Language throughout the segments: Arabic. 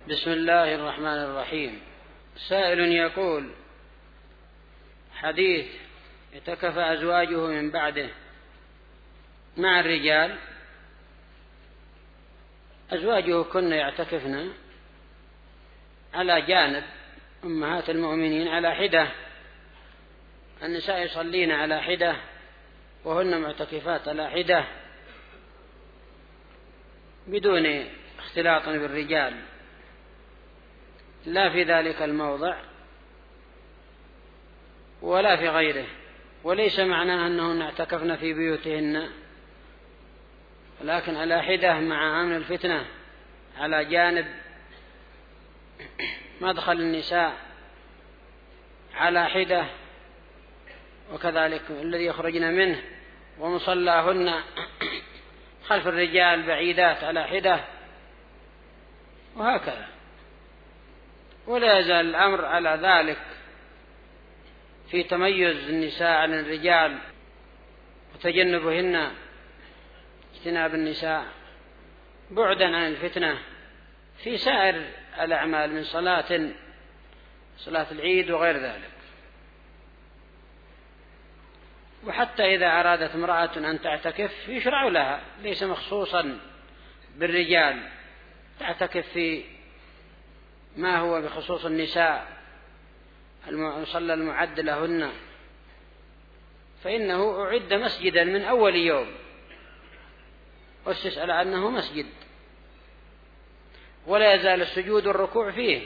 بسم الله الرحمن الرحيم. سائل يقول: حديث اعتكف أزواجه من بعده مع الرجال، أزواجه كن يعتكفن على جانب أمهات المؤمنين على حدة، النساء يصلين على حدة وهن معتكفات على حدة بدون اختلاط بالرجال، لا في ذلك الموضع ولا في غيره. وليس معناه أنهن اعتكفن في بيوتهن، ولكن على حدة مع أمن الفتنة على جانب مدخل النساء على حدة، وكذلك الذي يخرجن منه، ومصلاهن خلف الرجال بعيدات على حدة، وهكذا. ولا يزال الأمر على ذلك في تميز النساء عن الرجال وتجنبهن اجتناب النساء بعدا عن الفتنة في سائر الأعمال من صلاة العيد وغير ذلك. وحتى إذا أرادت امرأة أن تعتكف يشرع لها، ليس مخصوصا بالرجال، تعتكف في ما هو بخصوص النساء المصلى المعد لهن، فإنه أعد مسجدا من أول يوم، أسس على أنه مسجد، ولا يزال السجود والركوع فيه.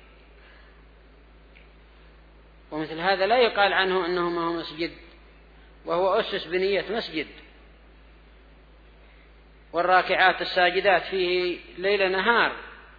ومثل هذا لا يقال عنه أنه ما هو مسجد، وهو أسس بنية مسجد، والراكعات الساجدات فيه ليل نهار،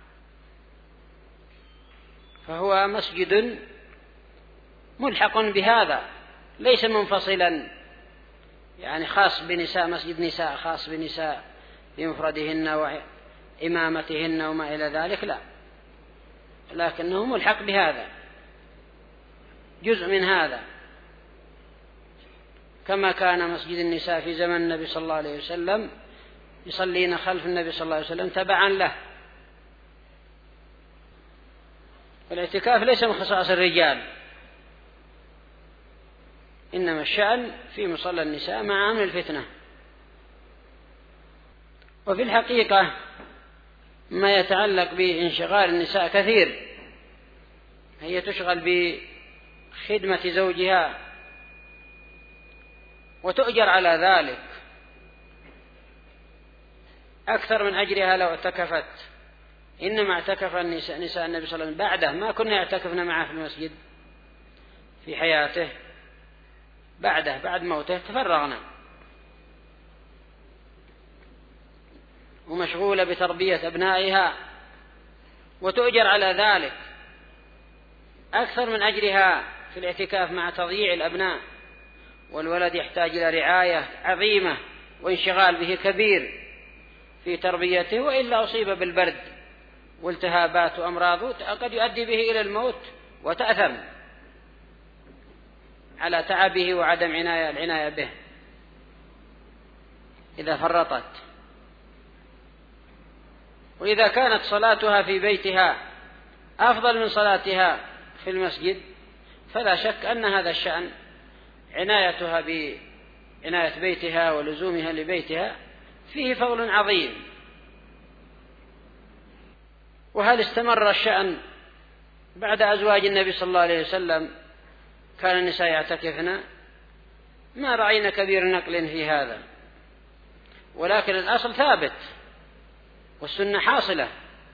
فهو مسجد ملحق بهذا، ليس منفصلا يعني خاص بنساء، مسجد نساء خاص بنساء بمفردهن وإمامتهن وما إلى ذلك، لا، لكنه ملحق بهذا، جزء من هذا، كما كان مسجد النساء في زمن النبي صلى الله عليه وسلم يصلين خلف النبي صلى الله عليه وسلم تبعا له. والاعتكاف ليس من خصائص الرجال، إنما الشأن في مصلى النساء مع أمن الفتنة. وفي الحقيقة ما يتعلق بانشغال النساء كثير، هي تشغل بخدمة زوجها وتؤجر على ذلك أكثر من أجرها لو اعتكفت. إنما اعتكف نساء النبي صلى الله عليه وسلم بعده، ما كنا يعتكفن معه في المسجد في حياته، بعده بعد موته تفرغنا، ومشغولة بتربية أبنائها، وتؤجر على ذلك أكثر من أجرها في الاعتكاف مع تضييع الأبناء، والولد يحتاج إلى رعاية عظيمة وانشغال به كبير في تربيته، وإلا أصيب بالبرد والتهابات وأمراض قد يؤدي به إلى الموت، وتأثم على تعبه وعدم العناية به إذا فرطت. وإذا كانت صلاتها في بيتها أفضل من صلاتها في المسجد، فلا شك أن هذا الشأن عنايتها بعناية بيتها ولزومها لبيتها فيه فضل عظيم. وهل استمر الشأن بعد أزواج النبي صلى الله عليه وسلم؟ كان النساء يعتكفن، ما رأينا كبير نقل في هذا، ولكن الأصل ثابت والسنة حاصلة.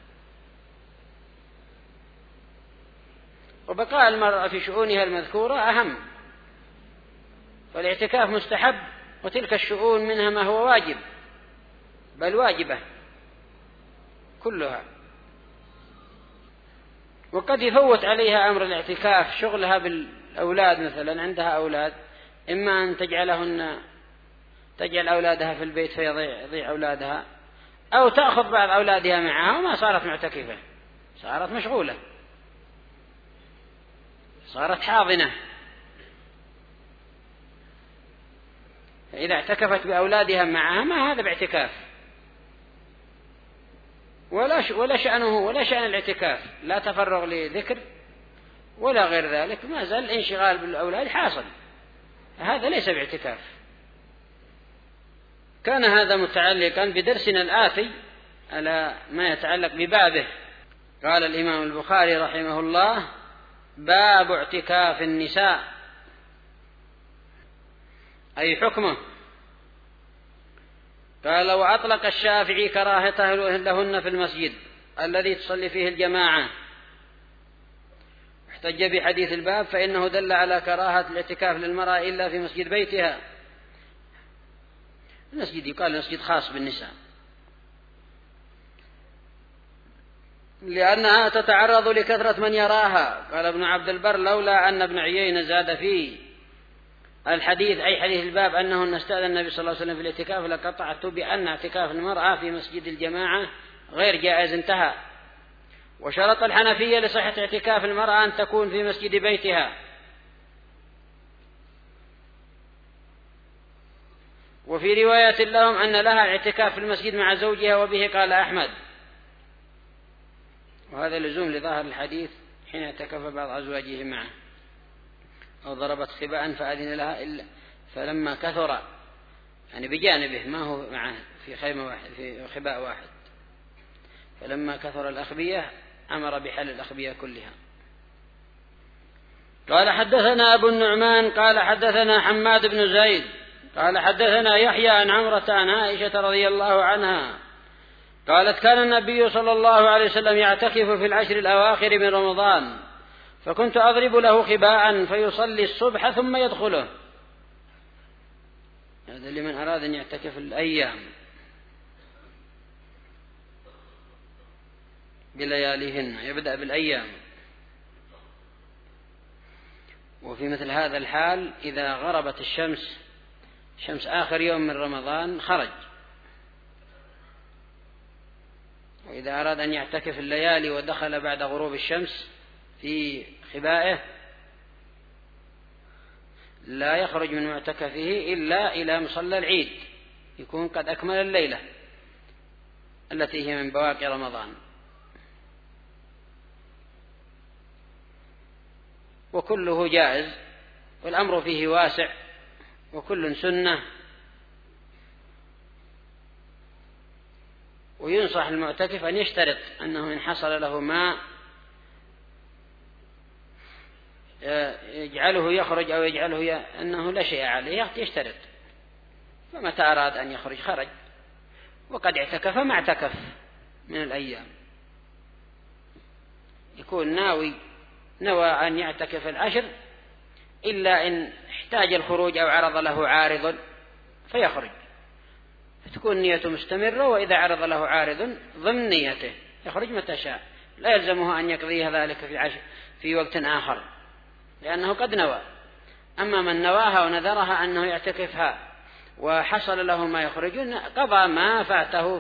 وبقاء المرأة في شؤونها المذكورة أهم، فالاعتكاف مستحب، وتلك الشؤون منها ما هو واجب، بل واجبة كلها. وقد يفوت عليها أمر الاعتكاف شغلها بالأولاد، مثلا عندها أولاد، إما أن تجعل أولادها في البيت فيضيع أولادها، أو تأخذ بعض أولادها معها وما صارت معتكفة، صارت مشغولة، صارت حاضنة. فإذا اعتكفت بأولادها معها ما هذا باعتكاف، ولا شأنه ولا شأن الاعتكاف لا تفرغ لذكر ولا غير ذلك، ما زال الانشغال بالأولاد حاصل، هذا ليس باعتكاف. كان هذا متعلقا بدرسنا الآتي على ما يتعلق ببابه. قال الإمام البخاري رحمه الله: باب اعتكاف النساء، أي حكمه. قال: وأطلق الشافعي كراهته لهن في المسجد الذي تصلي فيه الجماعة، احتج بحديث الباب فإنه دل على كراهة الاعتكاف للمرأة إلا في مسجد بيتها. المسجد يقال مسجد خاص بالنساء، لأنها تتعرض لكثرة من يراها. قال ابن عبد البر: لولا أن ابن عيينة زاد فيه الحديث أي حديث الباب أنه استأذن النبي صلى الله عليه وسلم في الاعتكاف لقطعت بأن اعتكاف المرأة في مسجد الجماعة غير جائز. انتهى. وشرط الحنفية لصحة اعتكاف المرأة أن تكون في مسجد بيتها. وفي رواية لهم أن لها الاعتكاف في المسجد مع زوجها، وبه قال أحمد. وهذا لزوم لظاهر الحديث حين اعتكف بعض أزواجه معه أو ضربت خباء فأذن لها إلا فلما كثر، يعني بجانبه ما هو معه في خيمة واحد في خباء واحد، فلما كثر الأخبية أمر بحل الأخبية كلها. قال: حدثنا أبو النعمان قال حدثنا حماد بن زيد قال حدثنا يحيى عن عمرة عن عائشة رضي الله عنها قالت: كان النبي صلى الله عليه وسلم يعتكف في العشر الأواخر من رمضان، فكنت أضرب له خباء فيصلي الصبح ثم يدخله. هذا لمن أراد أن يعتكف الأيام بلياليهن، يبدأ بالأيام. وفي مثل هذا الحال إذا غربت الشمس، شمس آخر يوم من رمضان، خرج. وإذا أراد أن يعتكف الليالي ودخل بعد غروب الشمس في خبائه لا يخرج من معتكفه إلا إلى مصلى العيد، يكون قد أكمل الليلة التي هي من بواقي رمضان. وكله جائز، والأمر فيه واسع، وكل سنة. وينصح المعتكف أن يشترط أنه إن حصل له ما يجعله يخرج أو يجعله أنه لا شيء عليه يشترط، فمتى أراد أن يخرج خرج، وقد اعتكف ما اعتكف من الأيام، يكون نوى أن يعتكف العشر إلا إن احتاج الخروج أو عرض له عارض فيخرج، فتكون نيته مستمرة. وإذا عرض له عارض ضمن نيته يخرج متى شاء، لا يلزمه أن يقضيها ذلك في وقت آخر، لأنه قد نوى. أما من نواها ونذرها أنه يعتكفها وحصل له ما يخرج، قضى ما فاته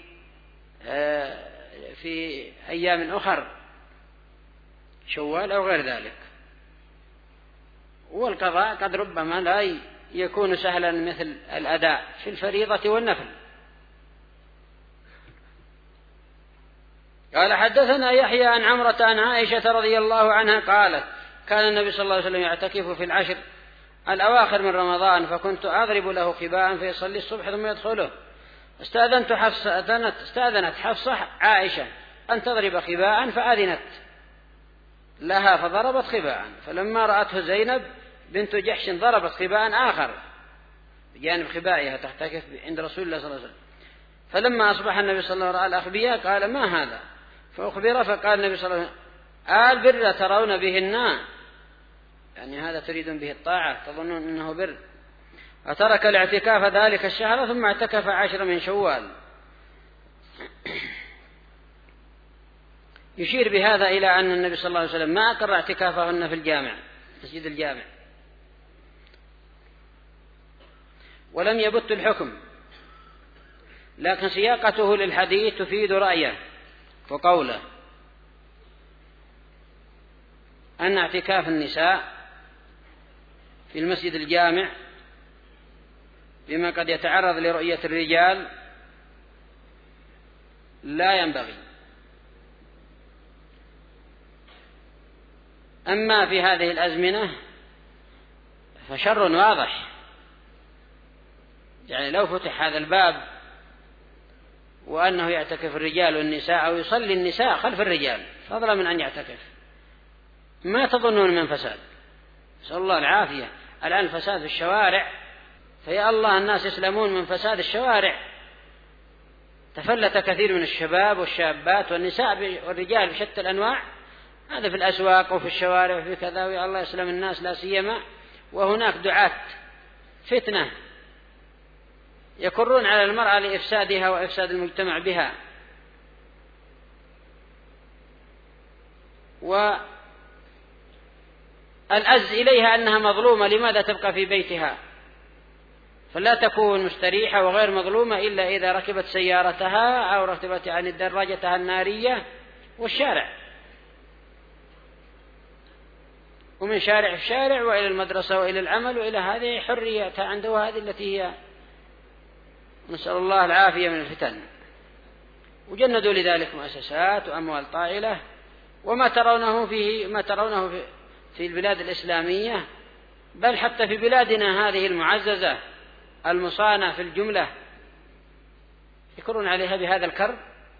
في أيام أخر، شوال أو غير ذلك. والقضاء قد ربما لا يكون سهلا مثل الأداء في الفريضة والنفل. قال: حدثنا يحيى عن عمرة عن عائشة رضي الله عنها قالت: كان النبي صلى الله عليه وسلم يعتكف في العشر الأواخر من رمضان، فكنت أضرب له خباء فيصلي الصبح ثم يدخله. استأذنت حفصة عائشة أن تضرب خباء فأذنت لها فضربت خباء، فلما رأته زينب بنت جحش ضربت خباء آخر بجانب خبائها تحتكف عند رسول الله صلى الله عليه وسلم. فلما أصبح النبي صلى الله عليه وسلم رأى الأخبياء قال: ما هذا؟ فأخبر، فقال النبي صلى الله عليه وسلم: البر ترون بهن، يعني هذا تريدون به الطاعة، تظنون أنه بر. فترك الاعتكاف ذلك الشهر ثم اعتكف 10 من شوال. يشير بهذا إلى أن النبي صلى الله عليه وسلم ما أقر اعتكافهن في الجامع، مسجد الجامع، ولم يبت الحكم، لكن سياقته للحديث تفيد رأيه وقوله أن اعتكاف النساء في المسجد الجامع بما قد يتعرض لرؤية الرجال لا ينبغي. أما في هذه الأزمنة فشر واضح، يعني لو فتح هذا الباب وأنه يعتكف الرجال والنساء أو يصلي النساء خلف الرجال فضلا من أن يعتكف، ما تظنون من فساد؟ نسأل الله العافية. الآن الفساد في الشوارع، فيا الله الناس يسلمون من فساد الشوارع. تفلت كثير من الشباب والشابات والنساء والرجال بشتى الأنواع، هذا في الأسواق وفي الشوارع وفي كذا، ويا الله يسلم الناس، لا سيما وهناك دعاة فتنة يكرون على المرأة لإفسادها وإفساد المجتمع بها. والأز إليها أنها مظلومة، لماذا تبقى في بيتها؟ فلا تكون مستريحة وغير مظلومة إلا إذا ركبت سيارتها أو ركبت عن دراجتها النارية والشارع، ومن شارع في شارع وإلى المدرسة وإلى العمل وإلى هذه حرية عنده، هذه التي هي نسأل الله العافية من الفتن. وجندوا لذلك مؤسسات وأموال طائلة، وما ترونه في البلاد الإسلامية، بل حتى في بلادنا هذه المعززة المصانة في الجملة يكرون عليها بهذا الكرب،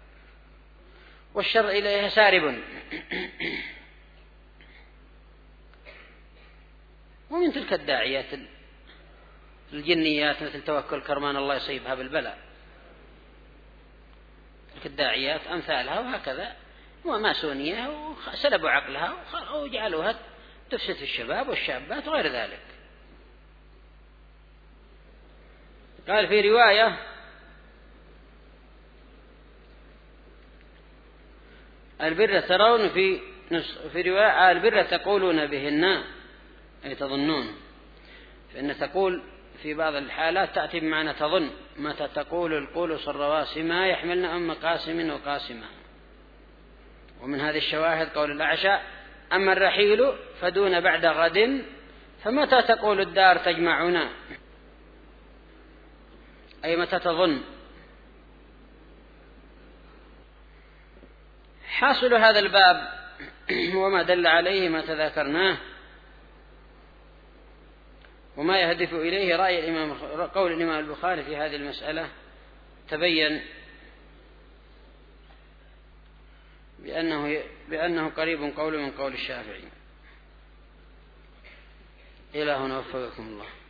والشر إليها سارب. ومن تلك الداعيات الجنيات مثل توكل كرمان الله يصيبها بالبلاء، تلك الداعيات أمثالها وهكذا، وماسونية، وسلبوا عقلها وجعلوها تفسد في الشباب والشابات وغير ذلك. قال في رواية: البر ترون في رواية البر تقولون بهن، أي تظنون، فإن تقول في بعض الحالات تأتي بمعنى تظن، متى تقول القولس الرواسما يحملن أم قاسم وقاسمة. ومن هذه الشواهد قول الأعشى: أما الرحيل فدون بعد غد، فمتى تقول الدار تجمعنا، أي متى تظن. حاصل هذا الباب وما دل عليه ما تذاكرناه وما يهدف إليه قول الإمام البخاري في هذه المسألة، تبين بأنه قريب قول من قول الشافعي. إلى هنا وفقكم الله.